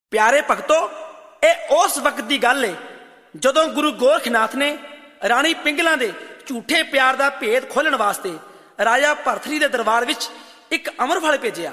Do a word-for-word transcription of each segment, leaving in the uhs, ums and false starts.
ਪਿਆਰੇ ਭਗਤੋ, ਇਹ ਉਸ ਵਕਤ ਦੀ ਗੱਲ ਏ ਜਦੋਂ ਗੁਰੂ ਗੋਰਖਨਾਥ ਨੇ ਰਾਣੀ ਪਿੰਗਲਾ ਦੇ ਝੂਠੇ ਪਿਆਰ ਦਾ ਭੇਦ ਖੋਲ੍ਹਣ ਵਾਸਤੇ ਰਾਜਾ ਭਰਥਰੀ ਦੇ ਦਰਬਾਰ ਵਿੱਚ ਇੱਕ ਅਮਰ ਫਲ ਭੇਜਿਆ।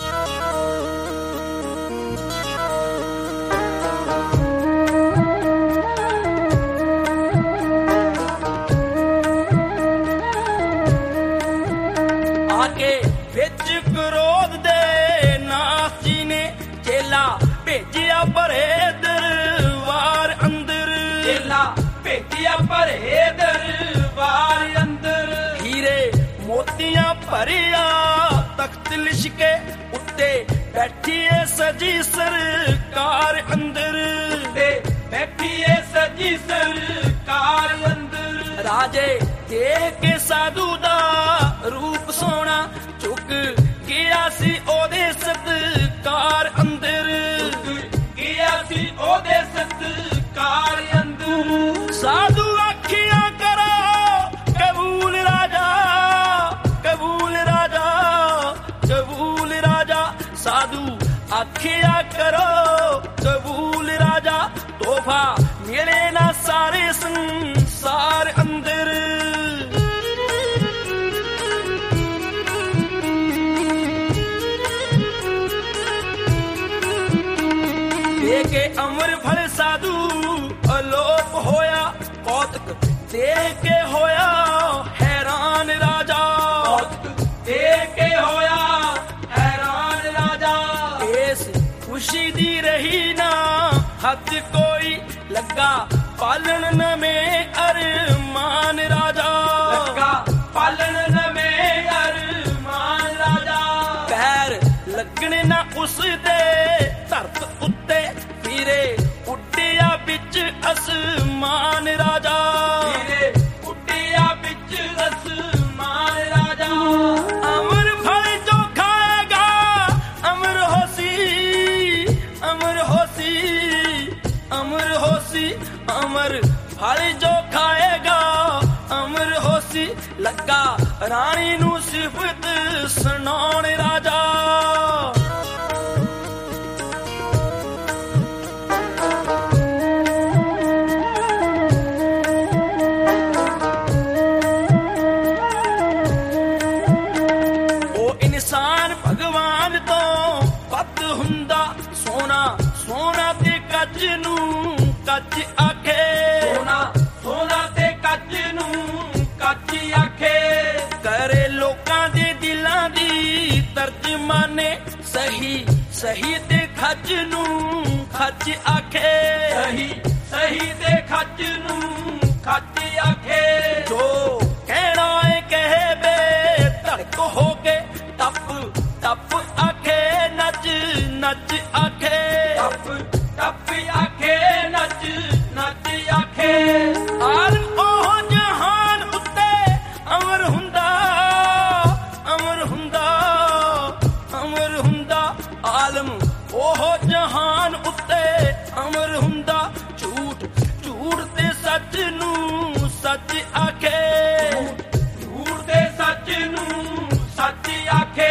ਆਕੇ ਵਿੱਚ ਕ੍ਰੋਧ ਦੇ ਨਾਥ ਜੀ ਨੇ ਚੇਲਾ ਭੇਜਿਆ ਭਰੇ ਦਰਬਾਰ ਅੰਦਰ, ਚੇਲਾ ਭੇਜਿਆ ਭਰੇ ਦਰਬਾਰ ਅੰਦਰ। ਹੀਰੇ ਮੋਤੀਆਂ ਭਰਿਆ ਤਖਤ ਲਿਸ਼ਕੇ ਉੱਤੇ ਬੈਠੀ ਏ ਸਜੀ ਸਰਕਾਰ ਅੰਦਰ, ਉੱਤੇ ਬੈਠੀ ਏ ਸਜੀ ਸਰਕਾਰ ਅੰਦਰ। ਰਾਜੇ ਦੇਖ ਕੇ ਸਾਧੂ ਦਾ ਰੂਪ ਸੋਹਣਾ ਝੁਕ ਗਿਆ ਸੀ ਉਹਦੇ ਸਤਿਕਾਰ ਅੰਦਰ, ਗਿਆ ਸੀ ਉਹਦੇ ਸਤਿਕਾਰ ਅੰਦਰ। ਸਾਧੂ ਆਖਿਆ ਕਰੋ ਕਬੂਲ ਰਾਜਾ, ਕਬੂਲ ਰਾਜਾ, ਕਬੂਲ ਰਾਜਾ। ਸਾਧੂ ਆਖਿਆ ਕਰੋ ਕਬੂਲ ਰਾਜਾ, ਤੋਹਫਾ ਮਿਲੇ ਨਾ ਸਾਰੇ ਸੰਸਾਰ ਅੰਦਰ। ਦੇ ਕੇ ਅਮਰ ਫਲ ਸਾਧੂ ਅਲੋਪ ਹੋਇਆ, ਕੌਤਕ ਦੇ ਕੇ ਹੋਇਆ ਹੈਰਾਨ ਰਾਜਾ, ਕੌਤਕ ਦੇ ਕੇ ਹੋਇਆ ਹੈਰਾਨ ਰਾਜਾ। ਇਸ ਖੁਸ਼ੀ ਦੀ ਰਹੀ ਨਾ ਹੱਦ ਕੋਈ, ਲੱਗਾ ਪਾਲਣ ਨਵੇਂ ਅਰਮਾਨ ਰਾਜਾ, ਲੱਗਾ ਪਾਲਣ ਨਵੇਂ ਅਰਮਾਨ ਰਾਜਾ। ਪੈਰ ਲੱਗਣੇ ਨਾ ਉਸ ਦੇ ਧਰਤ ਉੱਤੇ, ਫਿਰੇ ਉੱਡਿਆ ਵਿੱਚ ਅਸਮਾਨ ਰਾਜਾ, ਫਿਰੇ ਉੱਡਿਆ ਵਿੱਚ ਅਸਮਾਨ ਰਾਜਾ। ਅਮਰ ਫਲ ਜੋ ਖਾਏਗਾ ਅਮਰ ਹੋਸੀ, ਅਮਰ ਹੋਸੀ, ਅਮਰ ਹੋਸੀ। ਅਮਰ ਫਲ ਜੋ ਖਾਏਗਾ ਅਮਰ ਹੋਸੀ, ਲੱਗਾ ਰਾਣੀ ਨੂੰ ਸਿਫਤ ਸੁਣਾਉਣ ਰਾਜਾ। ਇਨਸਾਨ ਭਗਵਾਨ ਤੋਂ ਵੱਧ ਹੁੰਦਾ, ਸੋਨਾ ਸੋਨਾ ਤੇ ਕੱਚ ਨੂੰ ਕੱਚ ਆਖੇ, ਸੋਨਾ ਸੋਨਾ ਤੇ ਕੱਚ ਨੂੰ ਕੱਚ ਆਖੇ। ਕਰੇ ਲੋਕਾਂ ਦੇ ਦਿਲਾਂ ਦੀ ਤਰਜਮਾਨੇ, ਸਹੀ ਸਹੀ ਤੇ ਖੱਚ ਨੂੰ ਖੱਚ ਆਖੇ, ਸਹੀ ਸਹੀ ਤੇ ਖੱਚ ਨੂੰ ਖੱਚ ਆਖੇ। ਜੋ ਕਹਿਣਾ ਏ ਕਹੇ ਬੇ ਧੜਕ ਹੋ ਕੇ, ਟੱਪ ਟੱਪ ਆਖੇ ਨੱਚ ਨੱਚ ਆਖੇ, ਟੱਪ ਟੱਪ ਆਖੇ ਨੱਚ ਨੱਚ ਆਖੇ। ਆਲਮ ਉਹ ਜਹਾਨ ਉੱਤੇ ਅਮਰ ਹੁੰਦਾ, ਅਮਰ ਹੁੰਦਾ, ਅਮਰ ਹੁੰਦਾ। ਆਲਮ ਉਹ ਜਹਾਨ ਉੱਤੇ ਅਮਰ ਹੁੰਦਾ, ਝੂਠ ਝੂਠ ਤੇ ਸੱਚ ਨੂੰ ਸੱਚ ਆਖੇ, ਝੂਠ ਤੇ ਸੱਚ ਨੂੰ ਸੱਚ ਆਖੇ।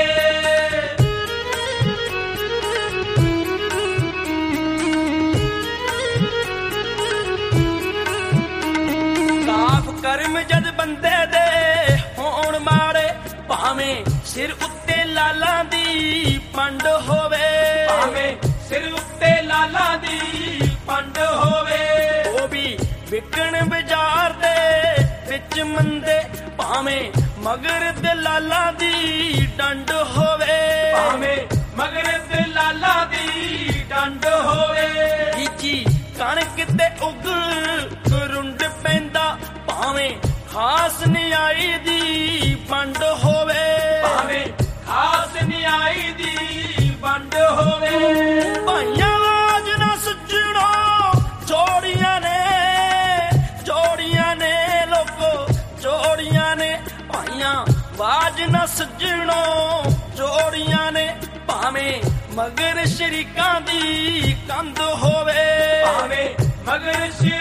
ਕਾਫ ਕਰਮ ਜਦ ਬੰਦੇ ਦੇ ਹੋਣ ਮਾੜੇ, ਭਾਵੇਂ ਸਿਰ ਉੱਤੇ ਲਾਲਾਂ ਦੀ ਪੰਡ ਹੋਵੇ, ਭਾਵੇਂ ਸਿਰ ਉੱਤੇ ਲਾਲਾਂ ਦੀ ਪੰਡ ਹੋਵੇ। ਉਹ ਵੀ ਵਿਕਣ ਬਾਜ਼ਾਰ ਦੇ ਵਿੱਚ ਮੰਦੇ, ਭਾਵੇਂ ਮਗਰ ਦਲਾਲਾਂ ਦੀ ਡੰਡ ਹੋਵੇ, ਭਾਵੇਂ ਮਗਰ ਦਲਾਲਾਂ ਦੀ ਡੰਡ ਹੋਵੇ। ਬੀਜੀ ਕਣਕ ਤੇ ਉਗ ਰੁੰਡ ਪੈਂਦਾ, ਭਾਵੇਂ ਖਾਸ ਨਿਆਈ ਦੀ ਵੰਡ ਹੋਵੇ, ਭਾਵੇਂ ਖਾਸ ਨਿਆਈ ਦੀ ਵੰਡ ਹੋਵੇ। ਭਾਈਆਂ ਆਵਾਜ਼ ਨਾ ਸੱਜਣੋ ਜੋੜੀਆਂ ਨੇ, ਜੋੜੀਆਂ ਨੇ ਲੋਕੋ ਜੋੜੀਆਂ ਨੇ। ਭਾਈਆਂ ਆਵਾਜ਼ ਨਾ ਸੱਜਣੋ ਜੋੜੀਆਂ ਨੇ, ਭਾਵੇਂ ਮਗਰ ਸ਼ਰੀਕਾਂ ਦੀ ਕੰਧ ਹੋਵੇ, ਭਾਵੇਂ ਮਗਰ